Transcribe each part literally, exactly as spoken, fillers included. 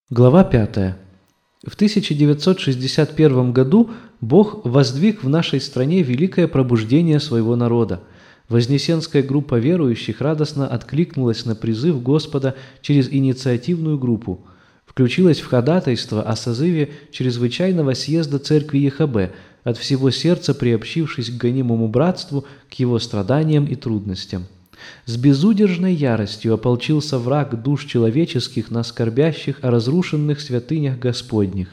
Глава пятая. В тысяча девятьсот шестьдесят первом году Бог воздвиг в нашей стране великое пробуждение своего народа. Вознесенская группа верующих радостно откликнулась на призыв Господа через инициативную группу, включилась в ходатайство о созыве чрезвычайного съезда Церкви ЕХБ, от всего сердца приобщившись к гонимому братству, к его страданиям и трудностям. С безудержной яростью ополчился враг душ человеческих на скорбящих о разрушенных святынях Господних.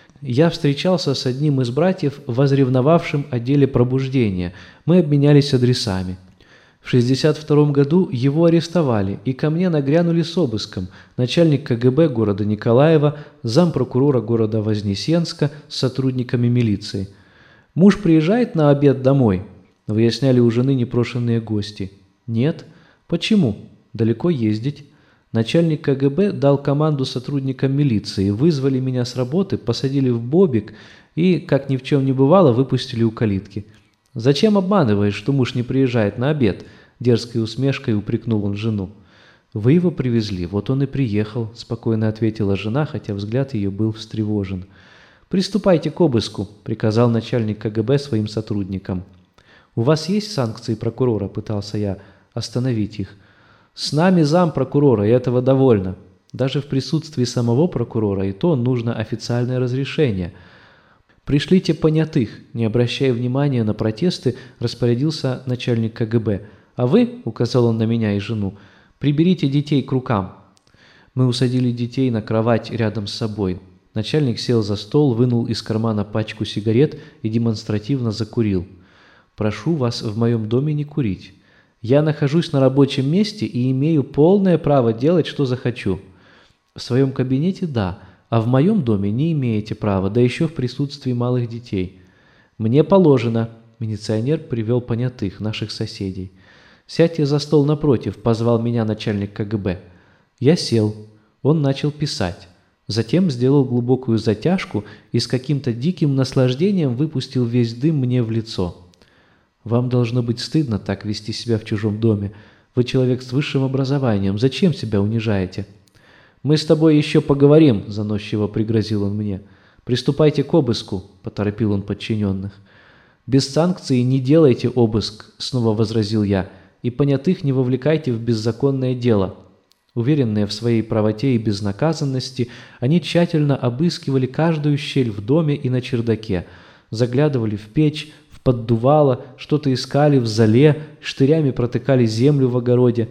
Я встречался с одним из братьев, возревновавшим о деле пробуждения. Мы обменялись адресами. В шестьдесят втором году его арестовали, и ко мне нагрянули с обыском начальник КГБ города Николаева, зампрокурора города Вознесенска с сотрудниками милиции. «Муж приезжает на обед домой?» – выясняли у жены непрошенные гости. «Нет». «Почему? Далеко ездить?» Начальник КГБ дал команду сотрудникам милиции, вызвали меня с работы, посадили в бобик и, как ни в чем не бывало, выпустили у калитки. «Зачем обманываешь, что муж не приезжает на обед?» – дерзкой усмешкой упрекнул он жену. «Вы его привезли, вот он и приехал», – спокойно ответила жена, хотя взгляд ее был встревожен. «Приступайте к обыску», – приказал начальник КГБ своим сотрудникам. «У вас есть санкции прокурора?» – пытался я остановить их. «С нами зампрокурора, и этого довольно. Даже в присутствии самого прокурора и то нужно официальное разрешение. Пришлите понятых», не обращая внимания на протесты, распорядился начальник КГБ. «А вы, — указал он на меня и жену, — приберите детей к рукам». Мы усадили детей на кровать рядом с собой. Начальник сел за стол, вынул из кармана пачку сигарет и демонстративно закурил. «Прошу вас в моем доме не курить. Я нахожусь на рабочем месте и имею полное право делать, что захочу. В своем кабинете – да, а в моем доме не имеете права, да еще в присутствии малых детей. Мне положено». Милиционер привел понятых, наших соседей. «Сядьте за стол напротив», – позвал меня начальник КГБ. Я сел. Он начал писать. Затем сделал глубокую затяжку и с каким-то диким наслаждением выпустил весь дым мне в лицо. «Вам должно быть стыдно так вести себя в чужом доме. Вы человек с высшим образованием. Зачем себя унижаете?» «Мы с тобой еще поговорим», – заносчиво пригрозил он мне. «Приступайте к обыску», – поторопил он подчиненных. «Без санкций не делайте обыск», – снова возразил я, – «и понятых не вовлекайте в беззаконное дело». Уверенные в своей правоте и безнаказанности, они тщательно обыскивали каждую щель в доме и на чердаке, заглядывали в печь, поддувало, что-то искали в зале, штырями протыкали землю в огороде.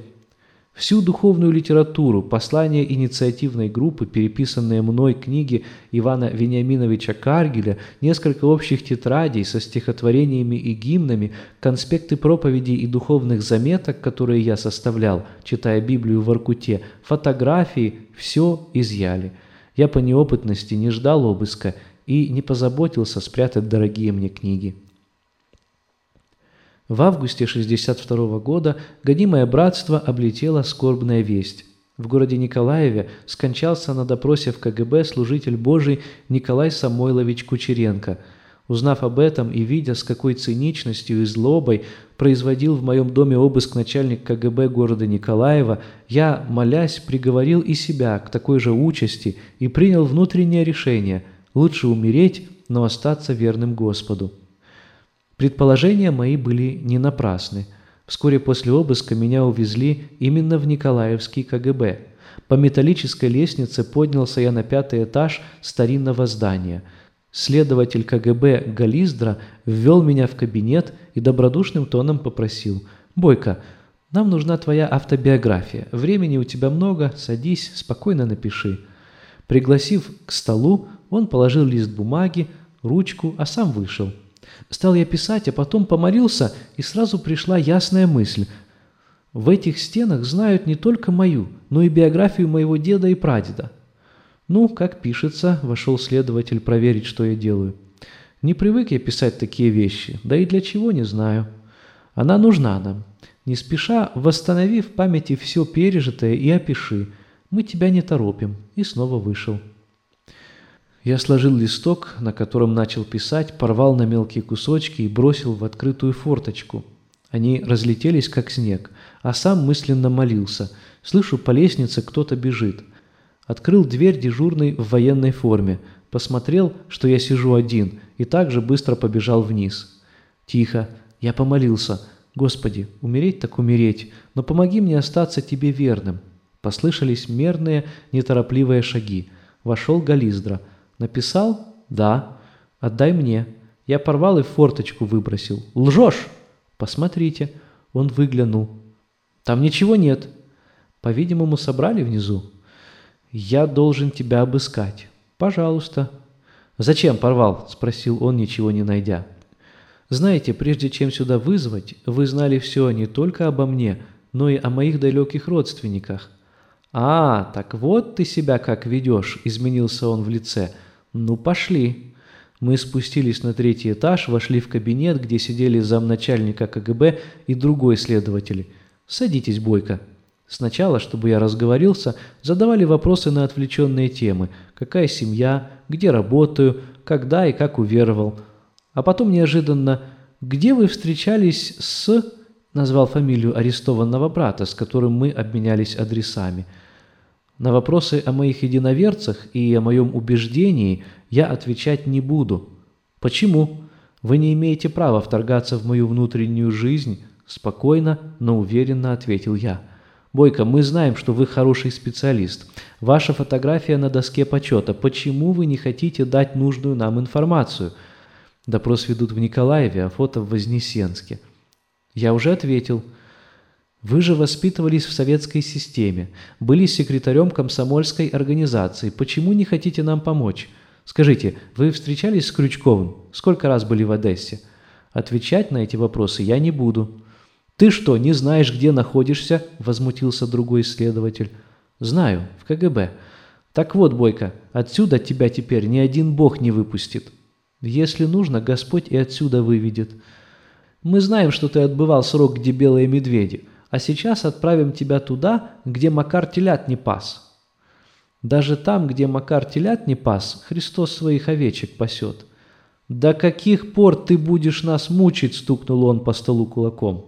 Всю духовную литературу, послания инициативной группы, переписанные мной книги Ивана Вениаминовича Каргеля, несколько общих тетрадей со стихотворениями и гимнами, конспекты проповедей и духовных заметок, которые я составлял, читая Библию в Воркуте, фотографии – все изъяли. Я по неопытности не ждал обыска и не позаботился спрятать дорогие мне книги. В августе шестьдесят второго года гонимое братство облетела скорбная весть. В городе Николаеве скончался на допросе в КГБ служитель Божий Николай Самойлович Кучеренко. Узнав об этом и видя, с какой циничностью и злобой производил в моем доме обыск начальник КГБ города Николаева, я, молясь, приговорил и себя к такой же участи и принял внутреннее решение – лучше умереть, но остаться верным Господу. Предположения мои были не напрасны. Вскоре после обыска меня увезли именно в Николаевский КГБ. По металлической лестнице поднялся я на пятый этаж старинного здания. Следователь КГБ Гализдра ввел меня в кабинет и добродушным тоном попросил: «Бойко, нам нужна твоя автобиография. Времени у тебя много, садись, спокойно напиши». Пригласив к столу, он положил лист бумаги, ручку, а сам вышел. Стал я писать, а потом помолился, и сразу пришла ясная мысль. В этих стенах знают не только мою, но и биографию моего деда и прадеда. «Ну, как пишется», – вошел следователь проверить, что я делаю. «Не привык я писать такие вещи, да и для чего, не знаю. Она нужна нам. Не спеша, восстанови в памяти все пережитое и опиши. Мы тебя не торопим». И снова вышел. Я сложил листок, на котором начал писать, порвал на мелкие кусочки и бросил в открытую форточку. Они разлетелись, как снег, а сам мысленно молился. Слышу, по лестнице кто-то бежит. Открыл дверь дежурный в военной форме, посмотрел, что я сижу один, и также быстро побежал вниз. Тихо. Я помолился. «Господи, умереть так умереть, но помоги мне остаться Тебе верным». Послышались мерные, неторопливые шаги. Вошел Гализдра. «Написал?» «Да». «Отдай мне». Я порвал и в форточку выбросил. «Лжешь!» «Посмотрите». Он выглянул. «Там ничего нет». «По-видимому, собрали внизу». «Я должен тебя обыскать». «Пожалуйста». «Зачем порвал?» – спросил он, ничего не найдя. «Знаете, прежде чем сюда вызвать, вы знали все не только обо мне, но и о моих далеких родственниках». «А, так вот ты себя как ведешь», – изменился он в лице. «Ну, пошли». Мы спустились на третий этаж, вошли в кабинет, где сидели замначальника ка гэ бэ и другой следователь. «Садитесь, Бойко». Сначала, чтобы я разговорился, задавали вопросы на отвлеченные темы. Какая семья, где работаю, когда и как уверовал. А потом неожиданно: «Где вы встречались с...» назвал фамилию арестованного брата, с которым мы обменялись адресами. На вопросы о моих единоверцах и о моем убеждении я отвечать не буду. «Почему? Вы не имеете права вторгаться в мою внутреннюю жизнь», спокойно, но уверенно ответил я. «Бойко, мы знаем, что вы хороший специалист. Ваша фотография на доске почета. Почему вы не хотите дать нужную нам информацию? Допрос ведут в Николаеве, а фото в Вознесенске». Я уже ответил. «Вы же воспитывались в советской системе, были секретарем комсомольской организации. Почему не хотите нам помочь? Скажите, вы встречались с Крючковым? Сколько раз были в Одессе?» Отвечать на эти вопросы я не буду. «Ты что, не знаешь, где находишься?» – возмутился другой следователь. «Знаю, в ка гэ бэ. Так вот, Бойко, отсюда тебя теперь ни один бог не выпустит. Если нужно, Господь и отсюда выведет. Мы знаем, что ты отбывал срок, где белые медведи, а сейчас отправим тебя туда, где Макар телят не пас». «Даже там, где Макар телят не пас, Христос своих овечек пасет». «До каких пор ты будешь нас мучить?» – стукнул он по столу кулаком.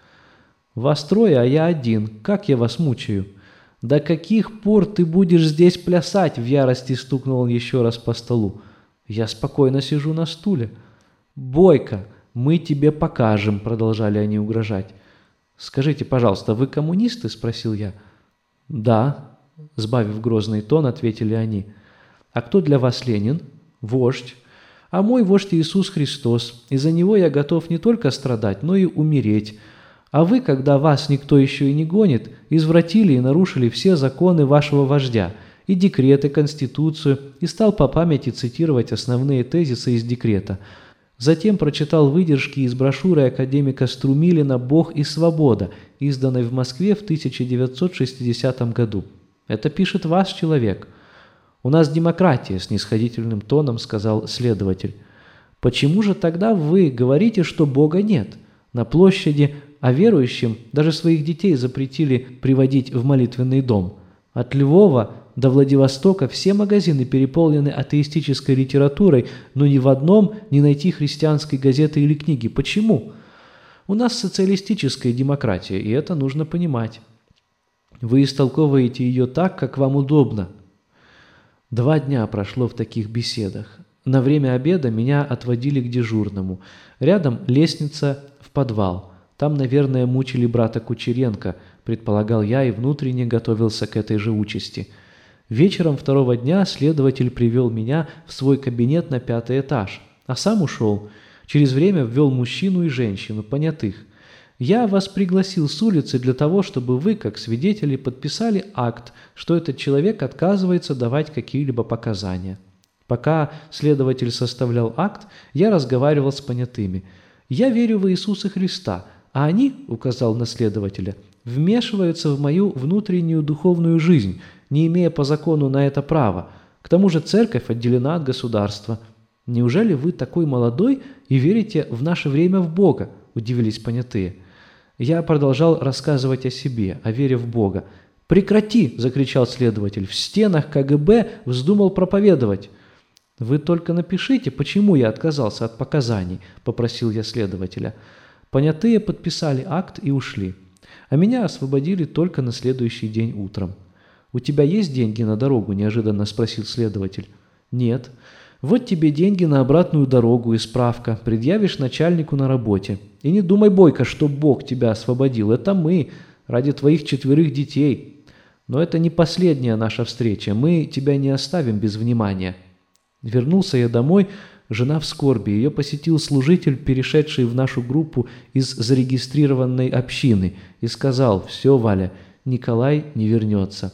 «Вас трое, а я один. Как я вас мучаю?» «До каких пор ты будешь здесь плясать?» – в ярости стукнул он еще раз по столу. Я спокойно сижу на стуле. «Бойко, мы тебе покажем», – продолжали они угрожать. «Скажите, пожалуйста, вы коммунисты?» – спросил я. «Да», – сбавив грозный тон, ответили они. «А кто для вас Ленин?» «Вождь». «А мой вождь Иисус Христос. Из-за него я готов не только страдать, но и умереть. А вы, когда вас никто еще и не гонит, извратили и нарушили все законы вашего вождя, и декреты, Конституцию, и стал по памяти цитировать основные тезисы из декрета. Затем прочитал выдержки из брошюры академика Струмилина «Бог и свобода», изданной в Москве в тысяча девятьсот шестидесятом году. Это пишет ваш человек. «У нас демократия», – снисходительным тоном сказал следователь. «Почему же тогда вы говорите, что Бога нет? На площади, а верующим даже своих детей запретили приводить в молитвенный дом. От Львова до Владивостока все магазины переполнены атеистической литературой, но ни в одном не найти христианской газеты или книги. Почему? У нас социалистическая демократия, и это нужно понимать. Вы истолковываете ее так, как вам удобно». Два дня прошло в таких беседах. На время обеда меня отводили к дежурному. Рядом лестница в подвал. Там, наверное, мучили брата Кучеренко, предполагал я и внутренне готовился к этой же участи. Вечером второго дня следователь привел меня в свой кабинет на пятый этаж, а сам ушел. Через время ввел мужчину и женщину, понятых. «Я вас пригласил с улицы для того, чтобы вы, как свидетели, подписали акт, что этот человек отказывается давать какие-либо показания». Пока следователь составлял акт, я разговаривал с понятыми. «Я верю в Иисуса Христа, а они, — указал на следователя, — вмешиваются в мою внутреннюю духовную жизнь, не имея по закону на это права. К тому же церковь отделена от государства. Неужели вы такой молодой и верите в наше время в Бога?» – удивились понятые. Я продолжал рассказывать о себе, о вере в Бога. «Прекрати!» – закричал следователь. «В стенах ка гэ бэ вздумал проповедовать». «Вы только напишите, почему я отказался от показаний», – попросил я следователя. Понятые подписали акт и ушли. А меня освободили только на следующий день утром. «У тебя есть деньги на дорогу?» – неожиданно спросил следователь. «Нет». «Вот тебе деньги на обратную дорогу и справка. Предъявишь начальнику на работе. И не думай, Бойко, что Бог тебя освободил. Это мы, ради твоих четверых детей. Но это не последняя наша встреча. Мы тебя не оставим без внимания». Вернулся я домой, жена в скорби. Ее посетил служитель, перешедший в нашу группу из зарегистрированной общины, и сказал: «Все, Валя, Николай не вернется».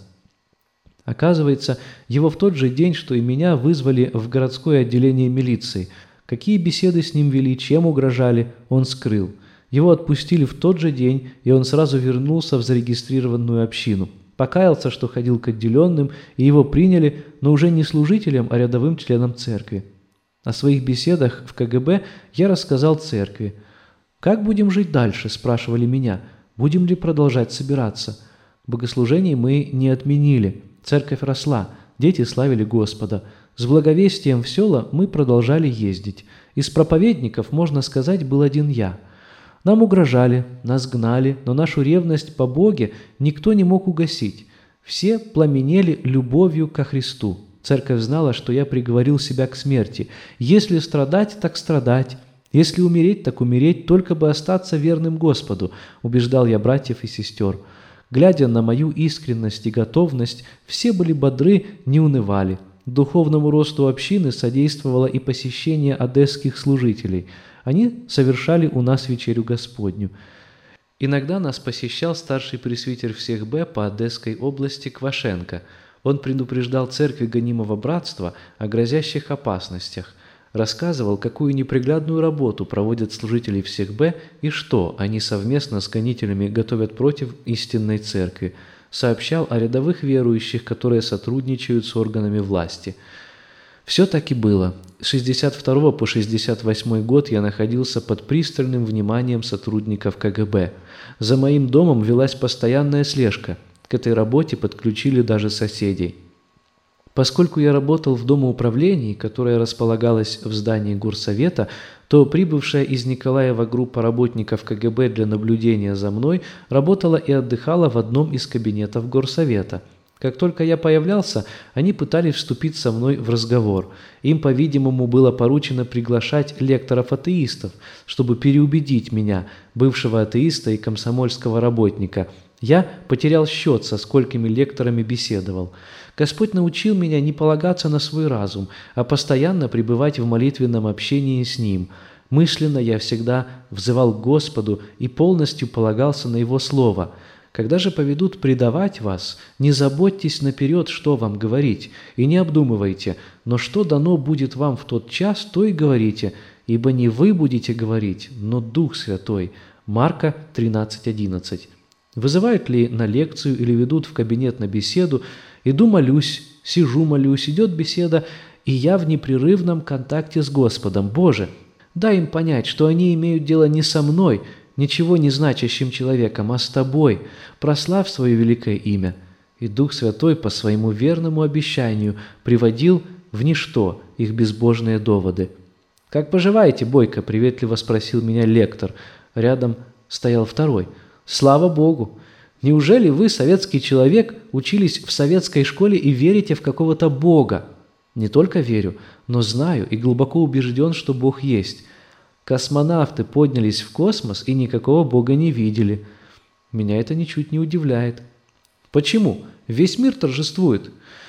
Оказывается, его в тот же день, что и меня, вызвали в городское отделение милиции. Какие беседы с ним вели, чем угрожали, он скрыл. Его отпустили в тот же день, и он сразу вернулся в зарегистрированную общину. Покаялся, что ходил к отделенным, и его приняли, но уже не служителем, а рядовым членом церкви. О своих беседах в ка гэ бэ я рассказал церкви. «Как будем жить дальше?» – спрашивали меня. «Будем ли продолжать собираться?» Богослужений мы не отменили. Церковь росла, дети славили Господа. С благовестием в села мы продолжали ездить. Из проповедников, можно сказать, был один я. Нам угрожали, нас гнали, но нашу ревность по Боге никто не мог угасить. Все пламенели любовью ко Христу. Церковь знала, что я приговорил себя к смерти. Если страдать, так страдать. Если умереть, так умереть, только бы остаться верным Господу, убеждал я братьев и сестер. Глядя на мою искренность и готовность, все были бодры, не унывали. Духовному росту общины содействовало и посещение одесских служителей. Они совершали у нас вечерю Господню. Иногда нас посещал старший пресвитер всех Б по Одесской области Квашенко. Он предупреждал церкви гонимого братства о грозящих опасностях. Рассказывал, какую неприглядную работу проводят служители всех Б и что они совместно с гонителями готовят против истинной церкви. Сообщал о рядовых верующих, которые сотрудничают с органами власти. Все так и было. С шестьдесят второго по шестьдесят восьмой год я находился под пристальным вниманием сотрудников ка гэ бэ. За моим домом велась постоянная слежка. К этой работе подключили даже соседей. Поскольку я работал в домоуправлении, которое располагалось в здании горсовета, то прибывшая из Николаева группа работников ка гэ бэ для наблюдения за мной работала и отдыхала в одном из кабинетов горсовета. Как только я появлялся, они пытались вступить со мной в разговор. Им, по-видимому, было поручено приглашать лекторов-атеистов, чтобы переубедить меня, бывшего атеиста и комсомольского работника. Я потерял счет, со сколькими лекторами беседовал. Господь научил меня не полагаться на свой разум, а постоянно пребывать в молитвенном общении с Ним. Мысленно я всегда взывал к Господу и полностью полагался на Его Слово. Когда же поведут предавать вас, не заботьтесь наперед, что вам говорить, и не обдумывайте, но что дано будет вам в тот час, то и говорите, ибо не вы будете говорить, но Дух Святой». Марка тринадцать одиннадцать. Вызывают ли на лекцию или ведут в кабинет на беседу, иду молюсь, сижу молюсь, идет беседа, и я в непрерывном контакте с Господом. Боже, дай им понять, что они имеют дело не со мной, ничего не значащим человеком, а с Тобой. Прославь свое великое имя». И Дух Святой по своему верному обещанию приводил в ничто их безбожные доводы. «Как поживаете, Бойко?» – приветливо спросил меня лектор. Рядом стоял второй. «Слава Богу! Неужели вы, советский человек, учились в советской школе и верите в какого-то Бога?» «Не только верю, но знаю и глубоко убежден, что Бог есть. Космонавты поднялись в космос и никакого Бога не видели. Меня это ничуть не удивляет». «Почему? Весь мир торжествует.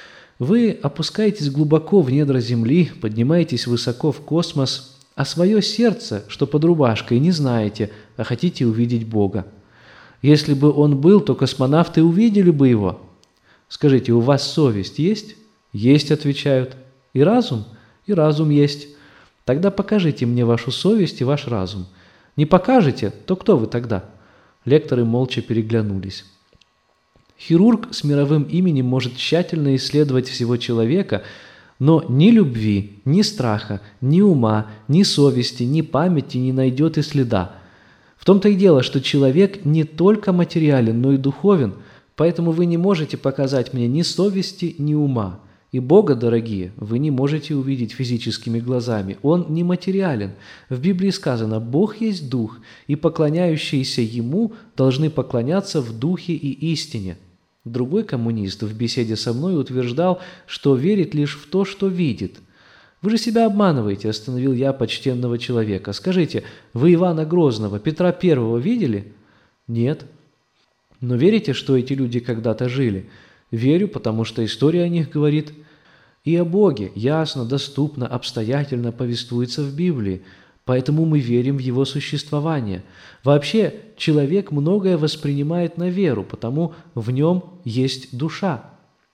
Вы опускаетесь глубоко в недра Земли, поднимаетесь высоко в космос, а свое сердце, что под рубашкой, не знаете, а хотите увидеть Бога. Если бы Он был, то космонавты увидели бы Его. Скажите, у вас совесть есть?» «Есть», — отвечают. «И разум?» «И разум есть». «Тогда покажите мне вашу совесть и ваш разум. Не покажете, то кто вы тогда?» Лекторы молча переглянулись. Хирург с мировым именем может тщательно исследовать всего человека, но ни любви, ни страха, ни ума, ни совести, ни памяти не найдет и следа. В том-то и дело, что человек не только материален, но и духовен, поэтому вы не можете показать мне ни совести, ни ума. И Бога, дорогие, вы не можете увидеть физическими глазами. Он нематериален. В Библии сказано: «Бог есть Дух, и поклоняющиеся Ему должны поклоняться в Духе и истине». Другой коммунист в беседе со мной утверждал, что верит лишь в то, что видит. «Вы же себя обманываете», – остановил я почтенного человека. «Скажите, вы Ивана Грозного, Петра Первого видели?» «Нет». «Но верите, что эти люди когда-то жили?» «Верю, потому что история о них говорит». «И о Боге ясно, доступно, обстоятельно повествуется в Библии, поэтому мы верим в Его существование. Вообще, человек многое воспринимает на веру, потому в нем есть душа».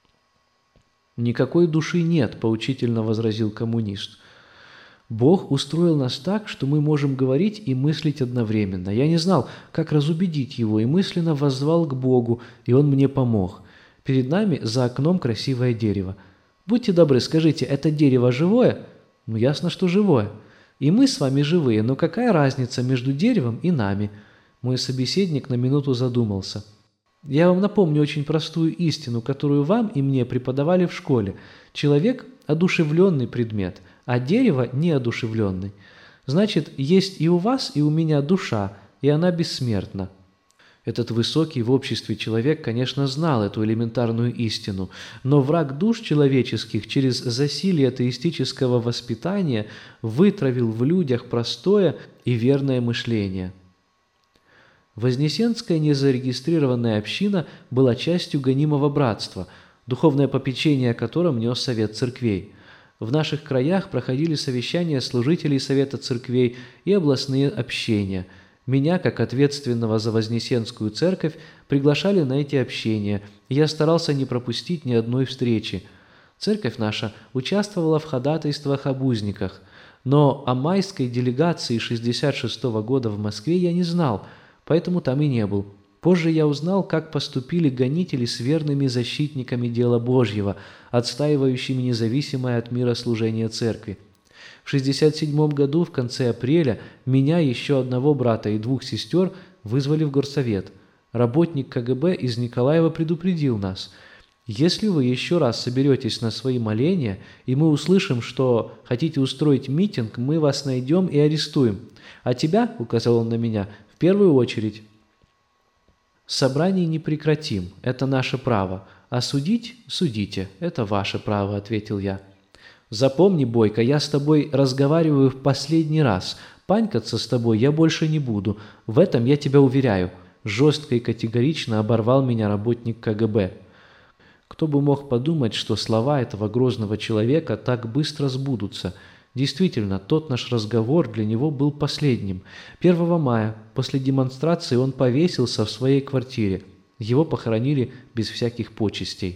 «Никакой души нет», – поучительно возразил коммунист. «Бог устроил нас так, что мы можем говорить и мыслить одновременно. Я не знал, как разубедить его, и мысленно воззвал к Богу, и он мне помог. Перед нами за окном красивое дерево. Будьте добры, скажите, это дерево живое?» «Ну, ясно, что живое. И мы с вами живые, но какая разница между деревом и нами?» Мой собеседник на минуту задумался. «Я вам напомню очень простую истину, которую вам и мне преподавали в школе. Человек – одушевленный предмет, а дерево – неодушевленный. Значит, есть и у вас, и у меня душа, и она бессмертна». Этот высокий в обществе человек, конечно, знал эту элементарную истину, но враг душ человеческих через засилье атеистического воспитания вытравил в людях простое и верное мышление. Вознесенская незарегистрированная община была частью гонимого братства, духовное попечение о котором нес Совет Церквей. В наших краях проходили совещания служителей Совета Церквей и областные общения. Меня, как ответственного за Вознесенскую церковь, приглашали на эти общения, и я старался не пропустить ни одной встречи. Церковь наша участвовала в ходатайствах об узниках, но о майской делегации шестьдесят шестого года в Москве я не знал, поэтому там и не был. Позже я узнал, как поступили гонители с верными защитниками дела Божьего, отстаивающими независимое от мира служение церкви. В шестьдесят седьмом году, в конце апреля, меня, еще одного брата и двух сестер вызвали в горсовет. Работник ка гэ бэ из Николаева предупредил нас: «Если вы еще раз соберетесь на свои моления, и мы услышим, что хотите устроить митинг, мы вас найдем и арестуем. А тебя, — указал он на меня, — в первую очередь. Собраний не прекратим, это наше право, а судить – судите, это ваше право», – ответил я. «Запомни, Бойко, я с тобой разговариваю в последний раз. Панькаться с тобой я больше не буду, в этом я тебя уверяю», – жестко и категорично оборвал меня работник ка гэ бэ. Кто бы мог подумать, что слова этого грозного человека так быстро сбудутся. Действительно, тот наш разговор для него был последним. первого мая, после демонстрации, он повесился в своей квартире. Его похоронили без всяких почестей.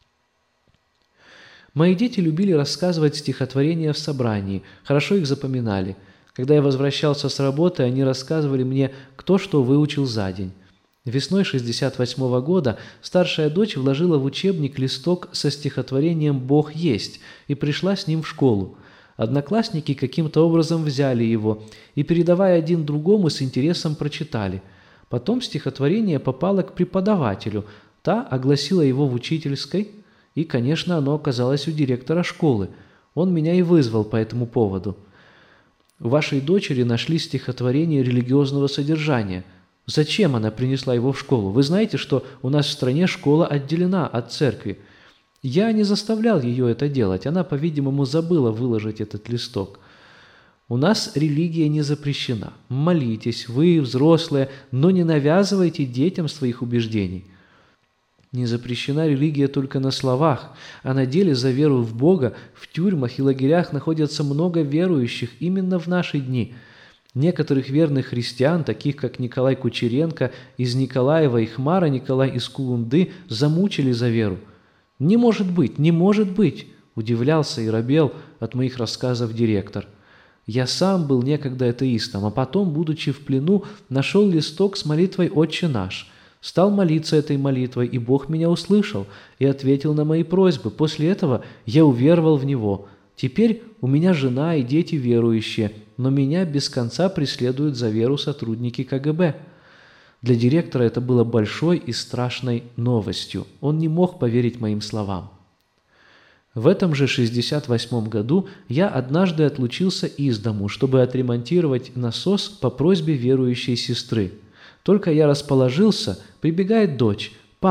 Мои дети любили рассказывать стихотворения в собрании, хорошо их запоминали. Когда я возвращался с работы, они рассказывали мне, кто что выучил за день. Весной шестьдесят восьмого года старшая дочь вложила в учебник листок со стихотворением «Бог есть» и пришла с ним в школу. Одноклассники каким-то образом взяли его и, передавая один другому, с интересом прочитали. Потом стихотворение попало к преподавателю, та огласила его в учительской, и, конечно, оно оказалось у директора школы. Он меня и вызвал по этому поводу. «У вашей дочери нашли стихотворение религиозного содержания. Зачем она принесла его в школу? Вы знаете, что у нас в стране школа отделена от церкви?» Я не заставлял ее это делать, она, по-видимому, забыла выложить этот листок. «У нас религия не запрещена. Молитесь, вы, взрослые, но не навязывайте детям своих убеждений». Не запрещена религия только на словах, а на деле за веру в Бога в тюрьмах и лагерях находятся много верующих именно в наши дни. Некоторых верных христиан, таких как Николай Кучеренко из Николаева и Хмара Николай из Кулунды, замучили за веру. «Не может быть, не может быть!» – удивлялся и робел от моих рассказов директор. Я сам был некогда атеистом, а потом, будучи в плену, нашел листок с молитвой «Отче наш». Стал молиться этой молитвой, и Бог меня услышал и ответил на мои просьбы. После этого я уверовал в Него. Теперь у меня жена и дети верующие, но меня без конца преследуют за веру сотрудники ка гэ бэ. Для директора это было большой и страшной новостью. Он не мог поверить моим словам. В этом же шестьдесят восьмом году я однажды отлучился из дому, чтобы отремонтировать насос по просьбе верующей сестры. Только я расположился, прибегает дочь. «Папа,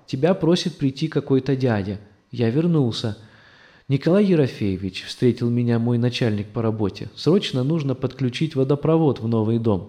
тебя просит прийти какой-то дядя». Я вернулся. «Николай Ерофеевич», — встретил меня мой начальник по работе, — «срочно нужно подключить водопровод в новый дом».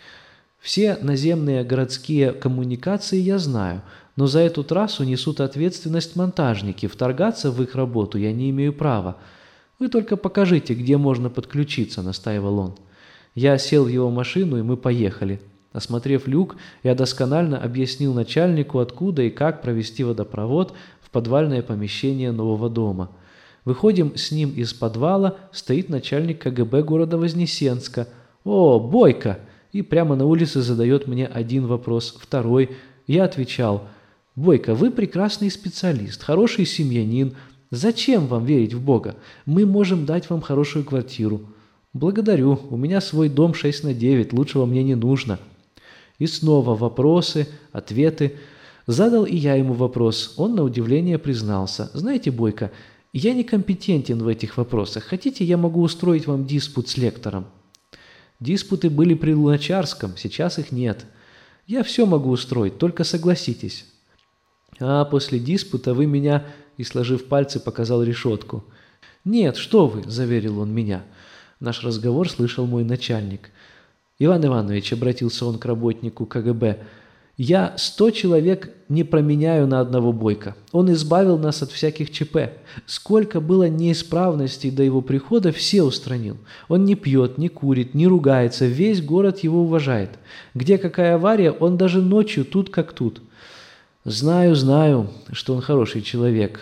Все наземные городские коммуникации я знаю, но за эту трассу несут ответственность монтажники, вторгаться в их работу я не имею права. «Вы только покажите, где можно подключиться», — настаивал он. Я сел в его машину, и мы поехали. Осмотрев люк, я досконально объяснил начальнику, откуда и как провести водопровод в подвальное помещение нового дома. Выходим с ним из подвала, стоит начальник ка гэ бэ города Вознесенска. «О, Бойко!» И прямо на улице задает мне один вопрос, второй. Я отвечал: «Бойко, вы прекрасный специалист, хороший семьянин. Зачем вам верить в Бога? Мы можем дать вам хорошую квартиру». «Благодарю, у меня свой дом шесть на девять, лучшего мне не нужно». И снова вопросы, ответы. Задал и я ему вопрос. Он на удивление признался: «Знаете, Бойко, я некомпетентен в этих вопросах. Хотите, я могу устроить вам диспут с лектором?» Диспуты были при Луначарском, сейчас их нет. Я все могу устроить, только согласитесь. А после диспута вы меня, и, сложив пальцы, показал решетку. «Нет, что вы», — заверил он меня. Наш разговор слышал мой начальник. «Иван Иванович», — обратился он к работнику ка гэ бэ, — «я сто человек не променяю на одного Бойко. Он избавил нас от всяких че пэ. Сколько было неисправностей до его прихода, все устранил. Он не пьет, не курит, не ругается, весь город его уважает. Где какая авария, он даже ночью тут как тут». Знаю, знаю, что он хороший человек.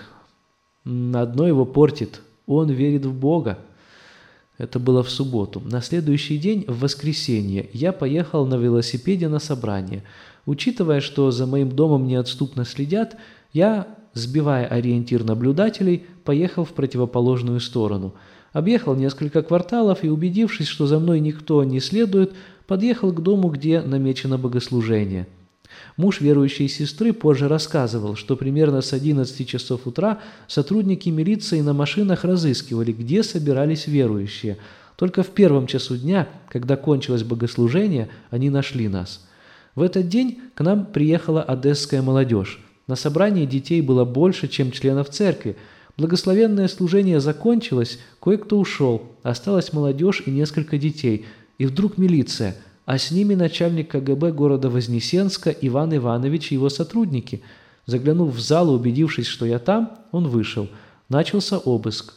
Одно его портит. Он верит в Бога. Это было в субботу. На следующий день, в воскресенье, я поехал на велосипеде на собрание. Учитывая, что за моим домом неотступно следят, я, сбивая ориентир наблюдателей, поехал в противоположную сторону. Объехал несколько кварталов и, убедившись, что за мной никто не следует, подъехал к дому, где намечено богослужение. Муж верующей сестры позже рассказывал, что примерно с одиннадцати часов утра сотрудники милиции на машинах разыскивали, где собирались верующие. Только в первом часу дня, когда кончилось богослужение, они нашли нас. В этот день к нам приехала одесская молодежь. На собрании детей было больше, чем членов церкви. Благословенное служение закончилось, кое-кто ушел, осталась молодежь и несколько детей. И вдруг милиция, а с ними начальник ка гэ бэ города Вознесенска Иван Иванович и его сотрудники. Заглянув в зал и убедившись, что я там, он вышел. Начался обыск.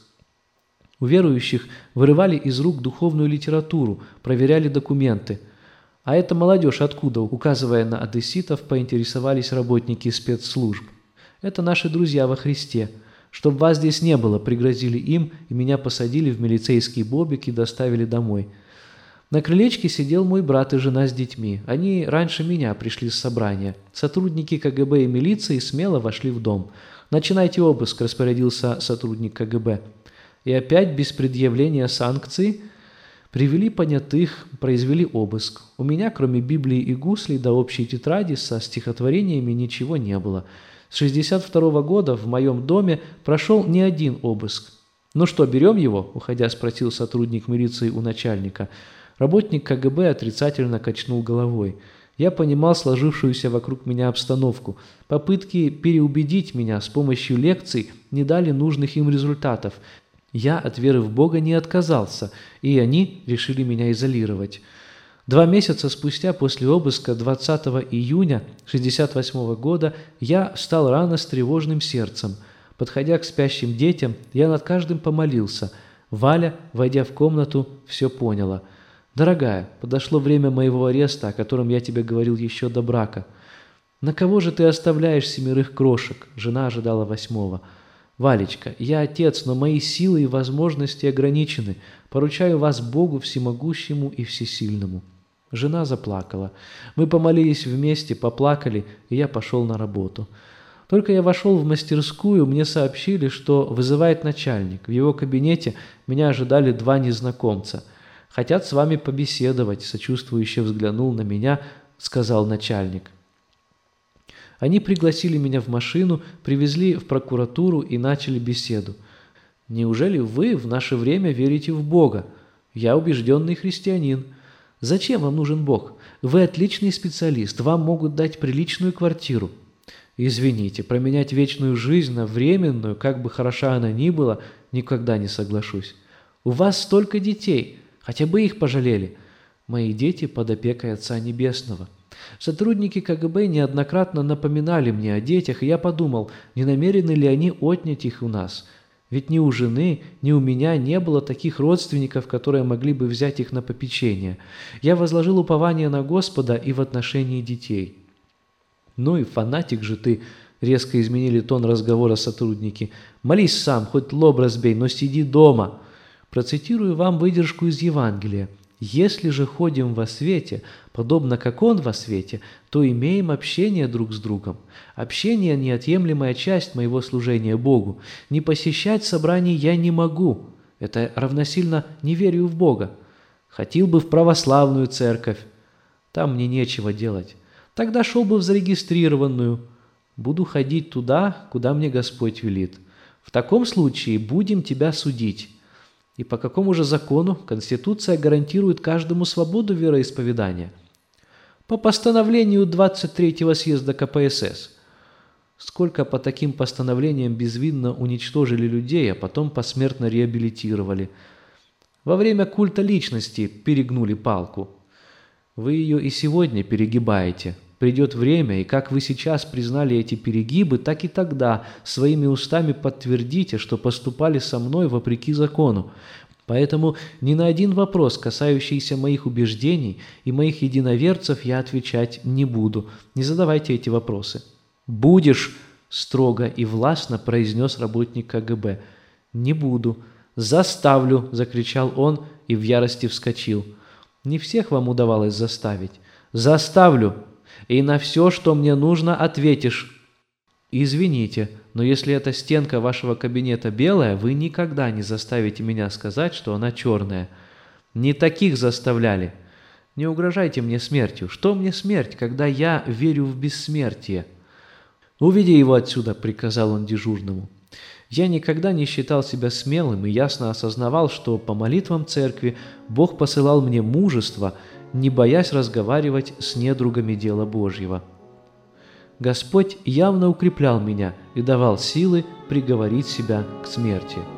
У верующих вырывали из рук духовную литературу, проверяли документы. «А эта молодежь откуда?» — указывая на одесситов, поинтересовались работники спецслужб. «Это наши друзья во Христе. Чтоб вас здесь не было», — пригрозили им, и меня посадили в милицейский бобик и доставили домой. На крылечке сидел мой брат и жена с детьми. Они раньше меня пришли с собрания. Сотрудники ка гэ бэ и милиции смело вошли в дом. «Начинайте обыск», — распорядился сотрудник ка гэ бэ. И опять без предъявления санкций привели понятых, произвели обыск. У меня, кроме Библии и гуслей до общей тетради со стихотворениями, ничего не было. С шестьдесят второго года в моем доме прошел не один обыск. «Ну что, берем его?» – уходя спросил сотрудник милиции у начальника. Работник ка гэ бэ отрицательно качнул головой. Я понимал сложившуюся вокруг меня обстановку. Попытки переубедить меня с помощью лекций не дали нужных им результатов. Я от веры в Бога не отказался, и они решили меня изолировать. Два месяца спустя после обыска двадцатого июня шестьдесят восьмого года я встал рано с тревожным сердцем. Подходя к спящим детям, я над каждым помолился. Валя, войдя в комнату, все поняла. «Дорогая, подошло время моего ареста, о котором я тебе говорил еще до брака. На кого же ты оставляешь семерых крошек?» Жена ожидала восьмого. «Валечка, я отец, но мои силы и возможности ограничены. Поручаю вас Богу всемогущему и всесильному». Жена заплакала. Мы помолились вместе, поплакали, и я пошел на работу. Только я вошел в мастерскую, мне сообщили, что вызывает начальник. В его кабинете меня ожидали два незнакомца. «Хотят с вами побеседовать», — сочувствующе взглянул на меня, сказал начальник. Они пригласили меня в машину, привезли в прокуратуру и начали беседу. «Неужели вы в наше время верите в Бога? Я убежденный христианин. Зачем вам нужен Бог? Вы отличный специалист, вам могут дать приличную квартиру». Извините, променять вечную жизнь на временную, как бы хороша она ни была, никогда не соглашусь. У вас столько детей, хотя бы их пожалели. Мои дети под опекой Отца Небесного. Сотрудники ка гэ бэ неоднократно напоминали мне о детях, и я подумал, не намерены ли они отнять их у нас. Ведь ни у жены, ни у меня не было таких родственников, которые могли бы взять их на попечение. Я возложил упование на Господа и в отношении детей. «Ну и фанатик же ты!» — резко изменили тон разговора сотрудники. «Молись сам, хоть лоб разбей, но сиди дома!» Процитирую вам выдержку из Евангелия. «Если же ходим во свете, подобно как Он во свете, то имеем общение друг с другом. Общение – неотъемлемая часть моего служения Богу. Не посещать собраний я не могу. Это равносильно неверию в Бога. Хотел бы в православную церковь. Там мне нечего делать. Тогда шел бы в зарегистрированную. Буду ходить туда, куда мне Господь велит. В таком случае будем тебя судить». И по какому же закону Конституция гарантирует каждому свободу вероисповедания? По постановлению двадцать третьего съезда ка пэ эс эс. Сколько по таким постановлениям безвинно уничтожили людей, а потом посмертно реабилитировали. Во время культа личности перегнули палку. Вы ее и сегодня перегибаете. Придет время, и как вы сейчас признали эти перегибы, так и тогда своими устами подтвердите, что поступали со мной вопреки закону. Поэтому ни на один вопрос, касающийся моих убеждений и моих единоверцев, я отвечать не буду. Не задавайте эти вопросы. «Будешь», – строго и властно произнес работник ка гэ бэ. «Не буду». «Заставлю», – закричал он и в ярости вскочил. «Не всех вам удавалось заставить». «Заставлю. И на все, что мне нужно, ответишь». «Извините, но если эта стенка вашего кабинета белая, вы никогда не заставите меня сказать, что она черная. Не таких заставляли. Не угрожайте мне смертью. Что мне смерть, когда я верю в бессмертие?» «Уведи его отсюда», — приказал он дежурному. Я никогда не считал себя смелым и ясно осознавал, что по молитвам церкви Бог посылал мне мужество, не боясь разговаривать с недругами дела Божьего. Господь явно укреплял меня и давал силы приговорить себя к смерти.